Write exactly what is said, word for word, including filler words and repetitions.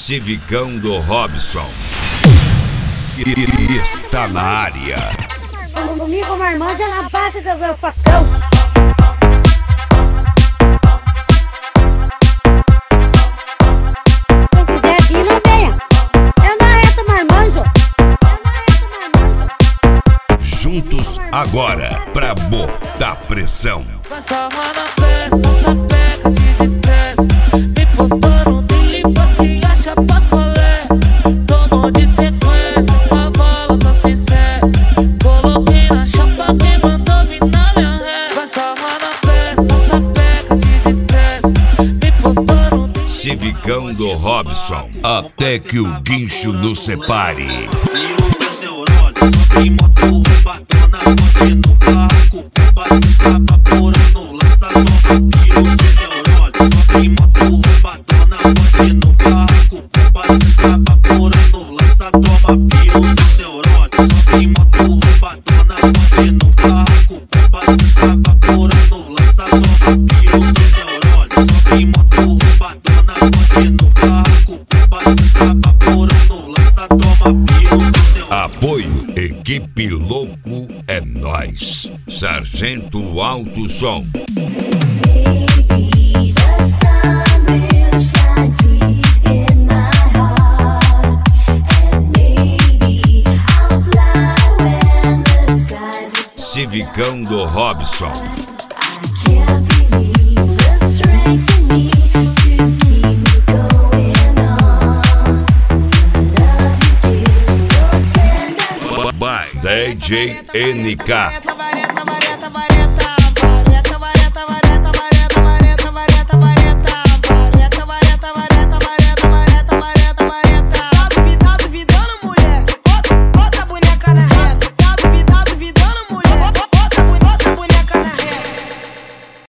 Civicão do Robson e está na área. Comigo, marmanja na base do meu facão. Se quiser vir, não venha. Eu não arreto marmanjo. Juntos agora, pra botar pressão. Passava na festa, essa pega desestresse. Me postando, tem limpa, se acha pascolé. Tomou de sequência, cavalo tá sem sé. Coloquei na chapa, quem mandou vir na minha ré. Passava na festa, essa pega desestresse. Me postando, tem Civicão do Robson, até que o guincho nos separe. Em moto roubadona, pode no carro, com culpa se acaba porando, lança toma pio de neurose. Só em moto roubadona, pode no carro, com culpa se acaba porando, lança toma pio de neurose. Só em moto roubadona, pode no carro, com culpa se acaba porando, lança toma pio de neurose. Só em moto roubadona, pode no carro, com culpa se acaba porando, lança toma pio de neurose. Apoio Equipe Louco é nós. Sargento Alto Som. Civicão do Robson. By D J N K.